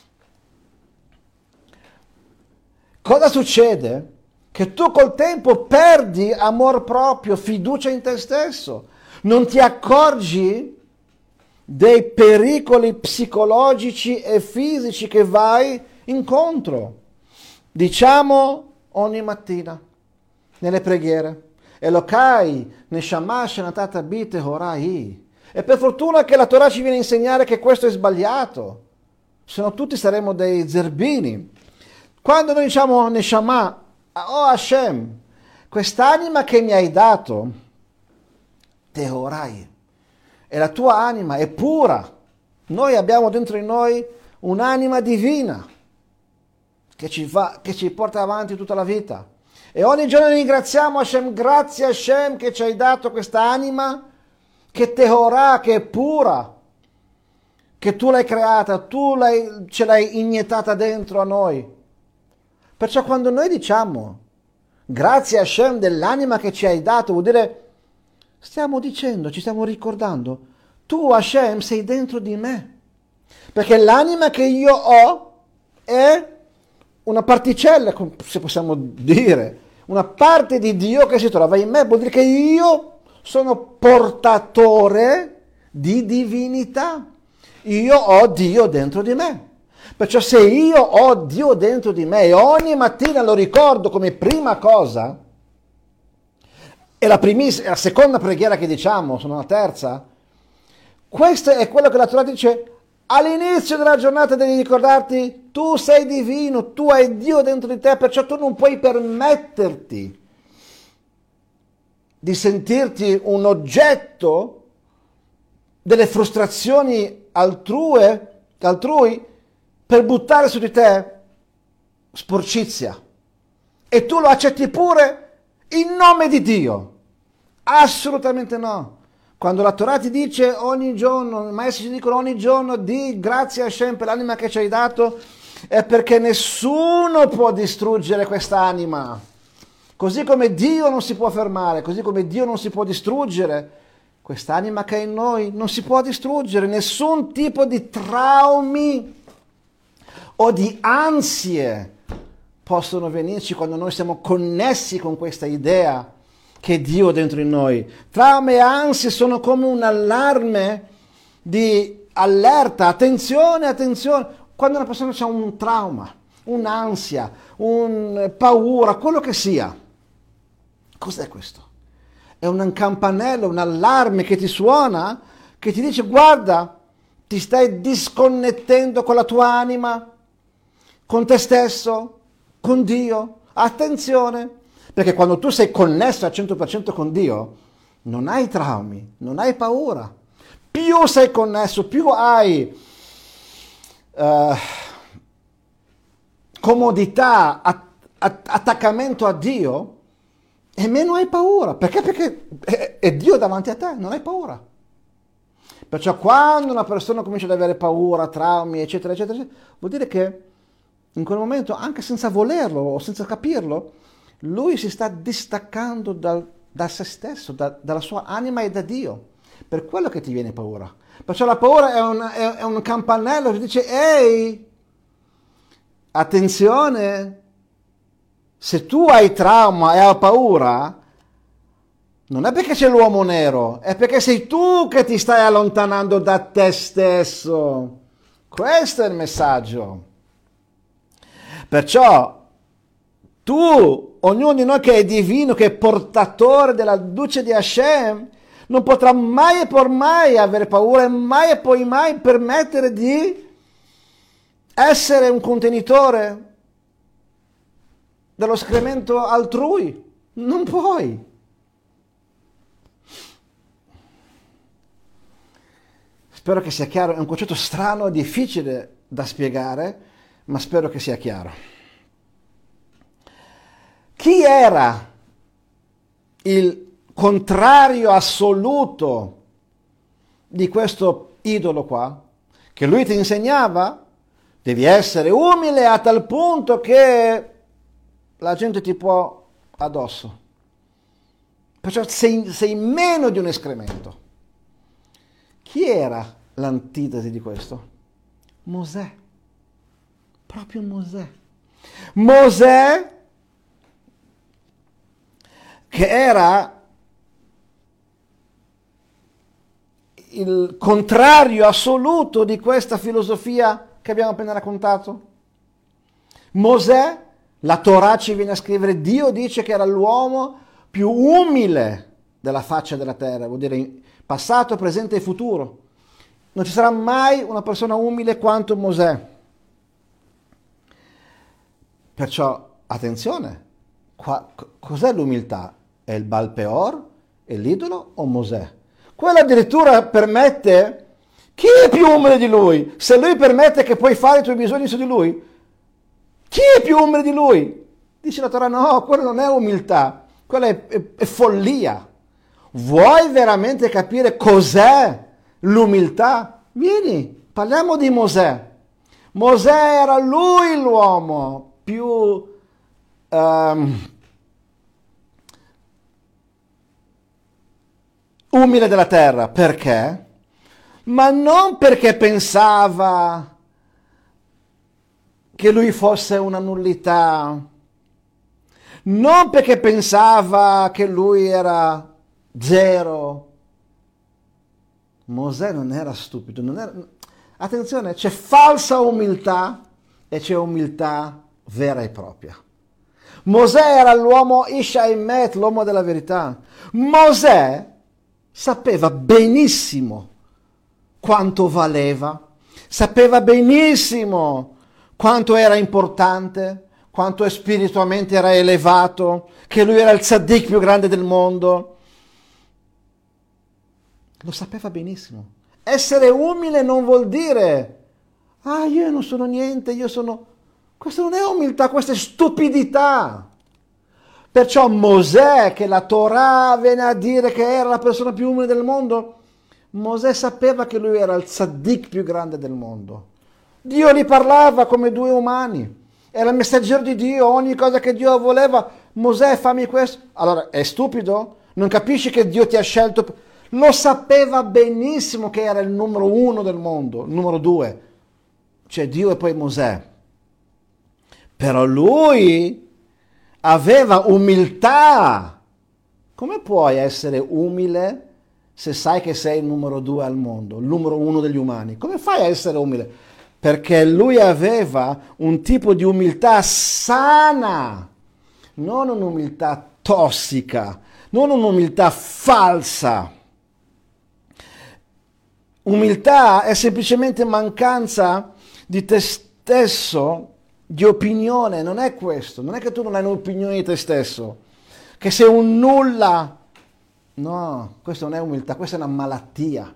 Cosa succede? Che tu col tempo perdi amor proprio, fiducia in te stesso. Non ti accorgi dei pericoli psicologici e fisici che vai incontro. Diciamo ogni mattina nelle preghiere: Elokai, Neshama Shenatata Bite Horai. E per fortuna che la Torah ci viene a insegnare che questo è sbagliato, se no tutti saremmo dei zerbini. Quando noi diciamo Neshama, oh Hashem, quest'anima che mi hai dato, Tehorai, e la tua anima è pura, Noi abbiamo dentro di noi un'anima divina che ci porta avanti tutta la vita. E ogni giorno ringraziamo Hashem, grazie a Hashem che ci hai dato questa anima che Tehorah, che è pura, che tu l'hai creata, ce l'hai iniettata dentro a noi. Perciò quando noi diciamo grazie a Hashem dell'anima che ci hai dato, vuol dire stiamo dicendo, ci stiamo ricordando, tu Hashem sei dentro di me, perché l'anima che io ho è una particella, se possiamo dire, una parte di Dio che si trova in me, vuol dire che io sono portatore di divinità. Io ho Dio dentro di me. Perciò se io ho Dio dentro di me e ogni mattina lo ricordo come prima cosa, e la seconda preghiera che diciamo, sono la terza, questo è quello che la Torah dice: all'inizio della giornata devi ricordarti, tu sei divino, tu hai Dio dentro di te, perciò tu non puoi permetterti di sentirti un oggetto delle frustrazioni altrui per buttare su di te sporcizia. E tu lo accetti pure in nome di Dio. Assolutamente no. Quando la Torah ti dice ogni giorno, i maestri ci dicono ogni giorno di grazie a Hashem per l'anima che ci hai dato, è perché nessuno può distruggere quest'anima. Così come Dio non si può fermare, così come Dio non si può distruggere, quest'anima che è in noi non si può distruggere. Nessun tipo di traumi o di ansie possono venirci quando noi siamo connessi con questa idea che Dio è dentro di noi. Traumi e ansie sono come un allarme di allerta, attenzione, attenzione. Quando una persona ha un trauma, un'ansia, una paura, quello che sia, cos'è questo? È un campanello, un allarme che ti suona, che ti dice: guarda, ti stai disconnettendo con la tua anima, con te stesso, con Dio. Attenzione, perché quando tu sei connesso al 100% con Dio, non hai traumi, non hai paura. Più sei connesso, più hai comodità, attaccamento a Dio, e meno hai paura. Perché? Perché è Dio davanti a te, non hai paura. Perciò quando una persona comincia ad avere paura, traumi, eccetera, eccetera, vuol dire che in quel momento, anche senza volerlo o senza capirlo, lui si sta distaccando da se stesso, dalla sua anima e da Dio. Per quello che ti viene paura. Perciò la paura è un campanello che dice: ehi, attenzione, se tu hai trauma e hai paura, non è perché c'è l'uomo nero, è perché sei tu che ti stai allontanando da te stesso. Questo è il messaggio. Perciò tu, ognuno di noi che è divino, che è portatore della luce di Hashem, non potrà mai e poi mai avere paura e mai e poi mai permettere di essere un contenitore dello escremento altrui. Non puoi. Spero che sia chiaro, è un concetto strano, difficile da spiegare, ma spero che sia chiaro. Chi era il contrario assoluto di questo idolo qua? Che lui ti insegnava, devi essere umile a tal punto che la gente ti può addosso. Perciò sei meno di un escremento. Chi era l'antitesi di questo? Mosè. Proprio Mosè. Mosè, che era il contrario assoluto di questa filosofia che abbiamo appena raccontato. Mosè, la Torah ci viene a scrivere, Dio dice che era l'uomo più umile della faccia della terra, vuol dire passato, presente e futuro. Non ci sarà mai una persona umile quanto Mosè. Perciò, attenzione, cos'è l'umiltà? È il Baal Peor? È l'idolo o Mosè? Quello addirittura permette Chi è più umile di lui? Se lui permette che puoi fare i tuoi bisogni su di lui, chi è più umile di lui? Dice la Torah, no, quello non è umiltà, quella è follia. Vuoi veramente capire cos'è l'umiltà? Vieni, parliamo di Mosè. Mosè era lui l'uomo più umile della terra. Perché? Ma non perché pensava che lui fosse una nullità, non perché pensava che lui era zero. Mosè non era stupido, non era... Attenzione, c'è falsa umiltà e c'è umiltà vera e propria. Mosè era l'uomo Ish Haemet, l'uomo della verità. Mosè sapeva benissimo quanto valeva, sapeva benissimo quanto era importante, quanto spiritualmente era elevato, che lui era il tzaddik più grande del mondo. Lo sapeva benissimo. Essere umile non vuol dire, io non sono niente, io sono... Questa non è umiltà, questa è stupidità. Perciò Mosè, che la Torah viene a dire che era la persona più umile del mondo, Mosè sapeva che lui era il tzaddik più grande del mondo. Dio gli parlava come due umani. Era il messaggero di Dio, ogni cosa che Dio voleva. Mosè, fammi questo. Allora, è stupido? Non capisci che Dio ti ha scelto? Lo sapeva benissimo che era il numero uno del mondo, il numero due. Cioè Dio e poi Mosè. Però lui aveva umiltà. Come puoi essere umile se sai che sei il numero due al mondo, il numero uno degli umani? Come fai a essere umile? Perché lui aveva un tipo di umiltà sana, non un'umiltà tossica, non un'umiltà falsa. Umiltà è semplicemente mancanza di te stesso, di opinione, non è questo, non è che tu non hai un'opinione di te stesso, che sei un nulla. No, questa non è umiltà, questa è una malattia.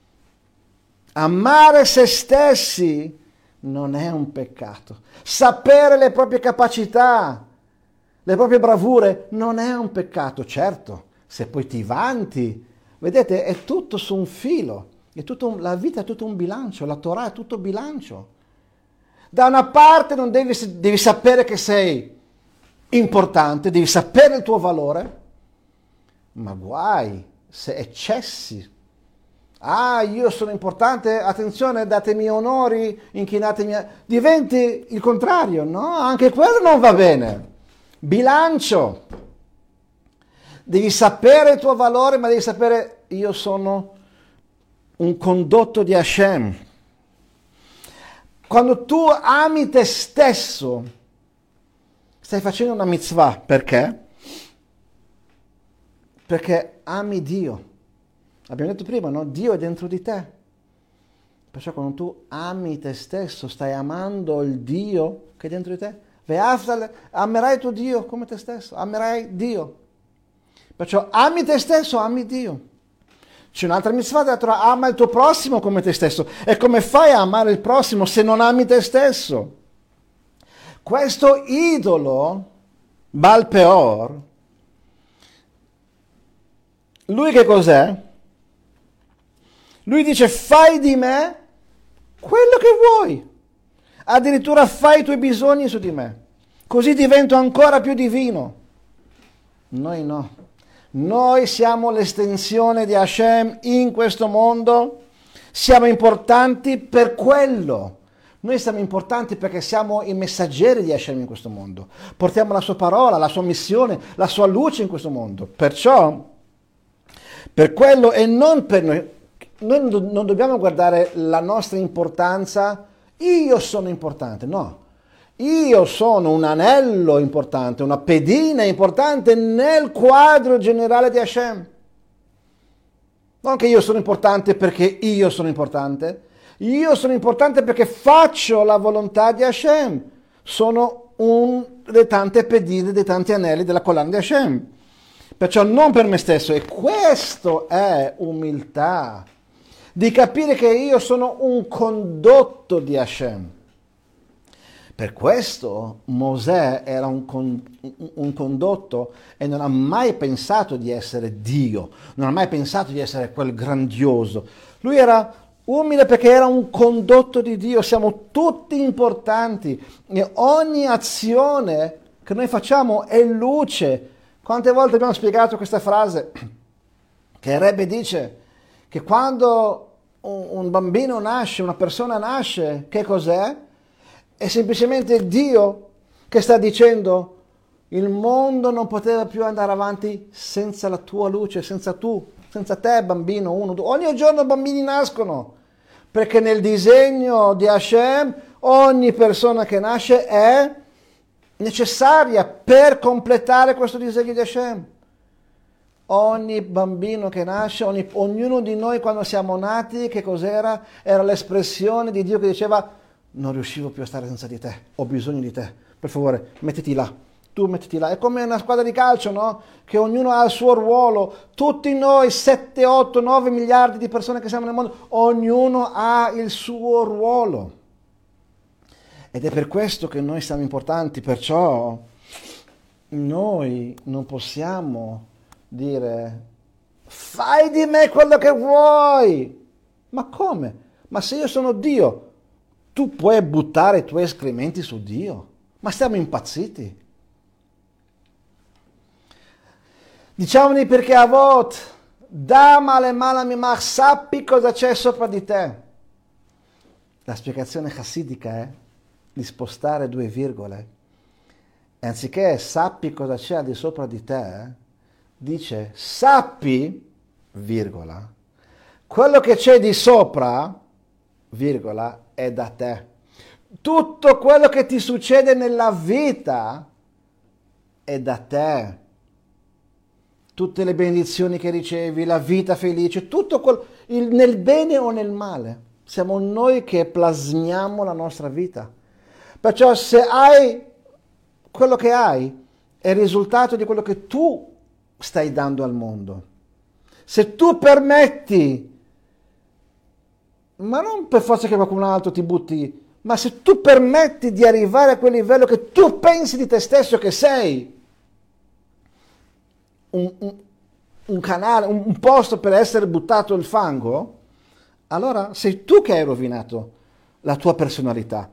Amare se stessi non è un peccato. Sapere le proprie capacità, le proprie bravure non è un peccato. Certo, se poi ti vanti, vedete, è tutto su un filo. La vita è tutto un bilancio, la Torah è tutto bilancio. Da una parte non devi sapere che sei importante, devi sapere il tuo valore, ma guai se eccessi. Io sono importante, attenzione, datemi onori, inchinatemi diventi il contrario, no? Anche quello non va bene. Bilancio. Devi sapere il tuo valore, ma devi sapere, io sono un condotto di Hashem. Quando tu ami te stesso, stai facendo una mitzvah. Perché? Perché ami Dio. Abbiamo detto prima, no? Dio è dentro di te. Perciò quando tu ami te stesso, stai amando il Dio che è dentro di te. Amerai tuo Dio come te stesso, amerai Dio. Perciò ami te stesso, ami Dio. C'è un'altra mitzvah della Torah, ama il tuo prossimo come te stesso. E come fai a amare il prossimo se non ami te stesso? Questo idolo, Baal Peor, lui che cos'è? Lui dice, fai di me quello che vuoi. Addirittura fai i tuoi bisogni su di me. Così divento ancora più divino. Noi no. Noi siamo l'estensione di Hashem in questo mondo. Siamo importanti per quello. Noi siamo importanti perché siamo i messaggeri di Hashem in questo mondo. Portiamo la sua parola, la sua missione, la sua luce in questo mondo. Perciò, per quello e non per noi. Noi non dobbiamo guardare la nostra importanza, io sono importante, no. Io sono un anello importante, una pedina importante nel quadro generale di Hashem. Non che io sono importante perché io sono importante. Io sono importante perché faccio la volontà di Hashem. Sono delle tante pedine, dei tanti anelli della collana di Hashem. Perciò non per me stesso. E questo è umiltà. di capire che io sono un condotto di Hashem. Per questo Mosè era un condotto e non ha mai pensato di essere Dio, non ha mai pensato di essere quel grandioso. Lui era umile perché era un condotto di Dio, siamo tutti importanti e ogni azione che noi facciamo è luce. Quante volte abbiamo spiegato questa frase? Che il Rebbe dice che quando un bambino nasce, una persona nasce, che cos'è? È semplicemente Dio che sta dicendo: il mondo non poteva più andare avanti senza la tua luce, senza te bambino, uno, due. Ogni giorno bambini nascono, perché nel disegno di Hashem ogni persona che nasce è necessaria per completare questo disegno di Hashem. Ogni bambino che nasce, ognuno di noi quando siamo nati, che cos'era? Era l'espressione di Dio che diceva: non riuscivo più a stare senza di te, ho bisogno di te, per favore mettiti là, tu mettiti là. È come una squadra di calcio, no? Che ognuno ha il suo ruolo, tutti noi 7, 8, 9 miliardi di persone che siamo nel mondo, ognuno ha il suo ruolo. Ed è per questo che noi siamo importanti, perciò noi non possiamo dire: fai di me quello che vuoi. Ma come? Ma se io sono Dio, tu puoi buttare i tuoi escrementi su Dio? Ma stiamo impazziti. Diciamoli perché a volte, da male mimach, sappi cosa c'è sopra di te. La spiegazione chassidica è di spostare 2 virgole. E anziché sappi cosa c'è al di sopra di te, dice sappi, virgola, quello che c'è di sopra, virgola, è da te. Tutto quello che ti succede nella vita è da te. Tutte le benedizioni che ricevi, la vita felice, tutto nel bene o nel male. Siamo noi che plasmiamo la nostra vita. Perciò se hai quello che hai, è il risultato di quello che tu stai dando al mondo. Se tu permetti, ma non per forza che qualcun altro ti butti, ma se tu permetti di arrivare a quel livello che tu pensi di te stesso che sei un canale, un posto per essere buttato il fango, allora sei tu che hai rovinato la tua personalità.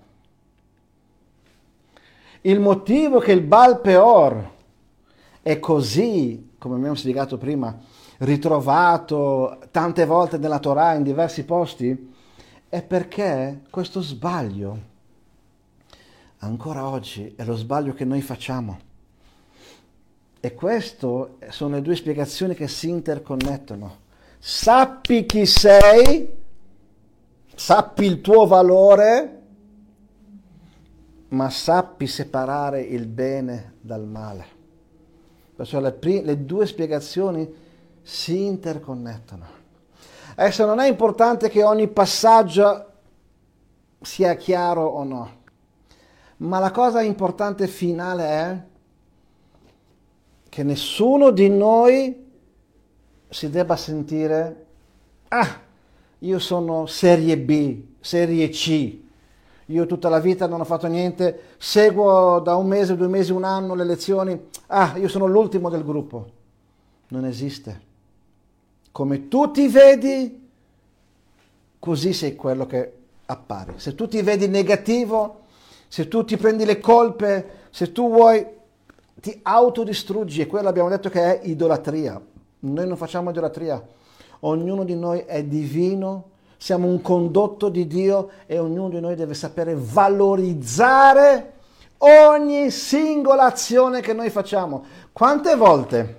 Il motivo che il Baal Peor è così, come abbiamo spiegato prima, ritrovato tante volte nella Torah in diversi posti, è perché questo sbaglio ancora oggi è lo sbaglio che noi facciamo. E queste sono le 2 spiegazioni che si interconnettono. Sappi chi sei, sappi il tuo valore, ma sappi separare il bene dal male. Perciò le 2 spiegazioni si interconnettono. Adesso non è importante che ogni passaggio sia chiaro o no, ma la cosa importante finale è che nessuno di noi si debba sentire: ah, io sono serie B, serie C, io tutta la vita non ho fatto niente, seguo da 1 mese, 2 mesi, 1 anno le lezioni, ah, io sono l'ultimo del gruppo. Non esiste. Come tu ti vedi, così sei quello che appari. Se tu ti vedi negativo, se tu ti prendi le colpe, se tu vuoi, ti autodistruggi, e quello abbiamo detto che è idolatria. Noi non facciamo idolatria. Ognuno di noi è divino, siamo un condotto di Dio e ognuno di noi deve sapere valorizzare ogni singola azione che noi facciamo. Quante volte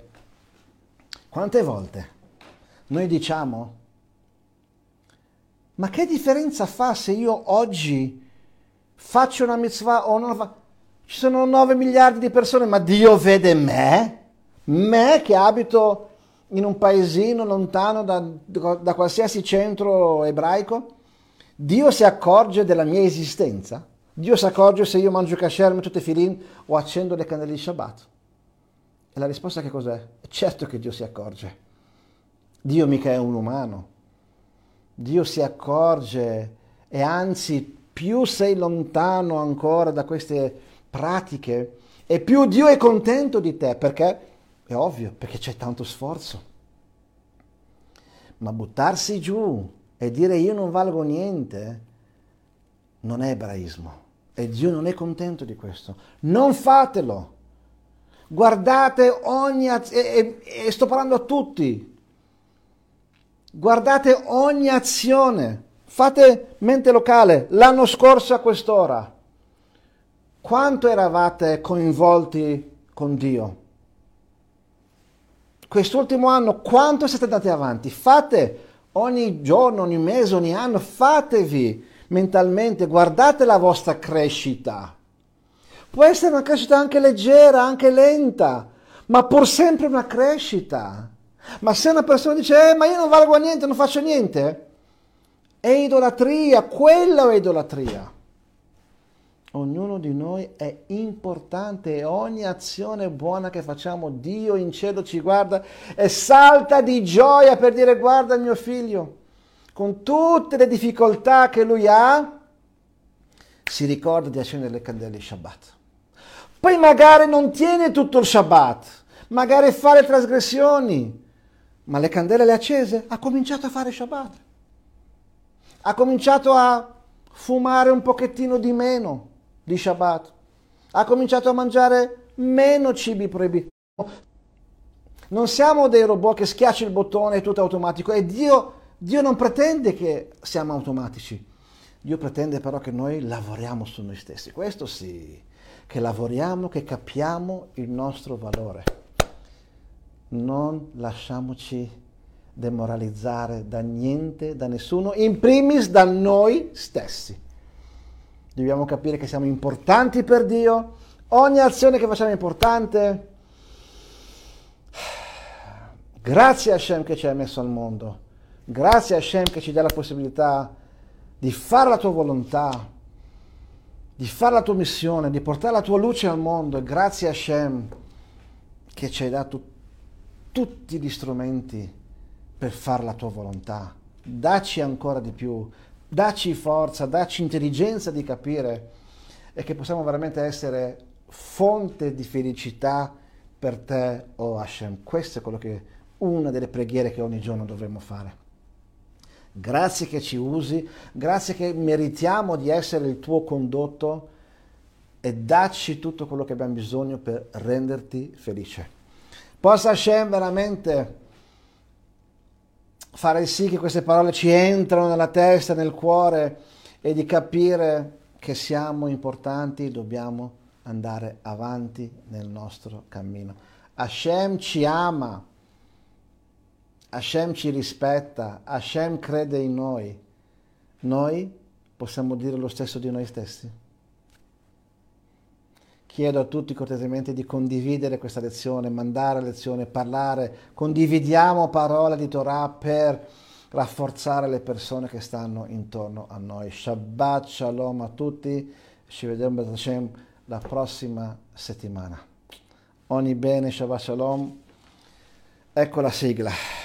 noi diciamo: ma che differenza fa se io oggi faccio una mitzvah o non la faccio? Ci sono 9 miliardi di persone, ma Dio vede me che abito in un paesino lontano da qualsiasi centro ebraico. Dio si accorge della mia esistenza? Dio si accorge se io mangio kasher, metto tefillin o accendo le candele di Shabbat? E la risposta che cos'è? Certo che Dio si accorge. Dio mica è un umano. Dio si accorge e anzi più sei lontano ancora da queste pratiche e più Dio è contento di te, perché è ovvio, perché c'è tanto sforzo. Ma buttarsi giù e dire io non valgo niente non è ebraismo e Dio non è contento di questo. Non fatelo. Guardate ogni e sto parlando a tutti. Guardate ogni azione. Fate mente locale. L'anno scorso a quest'ora, quanto eravate coinvolti con Dio? Quest'ultimo anno, quanto siete andati avanti? Fate ogni giorno, ogni mese, ogni anno, fatevi mentalmente, guardate la vostra crescita. Può essere una crescita anche leggera, anche lenta, ma pur sempre una crescita. Ma se una persona dice, ma io non valgo a niente, non faccio niente, è idolatria, quella è idolatria. Ognuno di noi è importante e ogni azione buona che facciamo, Dio in cielo ci guarda e salta di gioia per dire guarda il mio figlio, con tutte le difficoltà che lui ha, si ricorda di accendere le candele Shabbat. Poi magari non tiene tutto il Shabbat, magari fa le trasgressioni, ma le candele le ha accese, ha cominciato a fare Shabbat. Ha cominciato a fumare un pochettino di meno di Shabbat. Ha cominciato a mangiare meno cibi proibiti. Non siamo dei robot che schiacci il bottone e tutto è automatico. E Dio non pretende che siamo automatici. Dio pretende però che noi lavoriamo su noi stessi. Questo sì, che lavoriamo, che capiamo il nostro valore. Non lasciamoci demoralizzare da niente, da nessuno, in primis da noi stessi. Dobbiamo capire che siamo importanti per Dio, ogni azione che facciamo è importante. Grazie a Hashem che ci ha messo al mondo, grazie a Hashem che ci dà la possibilità di fare la tua volontà, di fare la tua missione, di portare la tua luce al mondo, e grazie a Hashem che ci hai dato tutti gli strumenti per fare la tua volontà. Dacci ancora di più, dacci forza, dacci intelligenza di capire e che possiamo veramente essere fonte di felicità per te, oh Hashem. Questo è quello che una delle preghiere che ogni giorno dovremmo fare. Grazie che ci usi, grazie che meritiamo di essere il tuo condotto e dacci tutto quello che abbiamo bisogno per renderti felice. Possa Hashem veramente fare sì che queste parole ci entrano nella testa, nel cuore e di capire che siamo importanti, dobbiamo andare avanti nel nostro cammino. Hashem ci ama, Hashem ci rispetta, Hashem crede in noi. Noi possiamo dire lo stesso di noi stessi? Chiedo a tutti cortesemente di condividere questa lezione, mandare la lezione, parlare, condividiamo parole di Torah per rafforzare le persone che stanno intorno a noi. Shabbat Shalom a tutti, ci vediamo B'ezrat Hashem la prossima settimana. Ogni bene, Shabbat Shalom, ecco la sigla.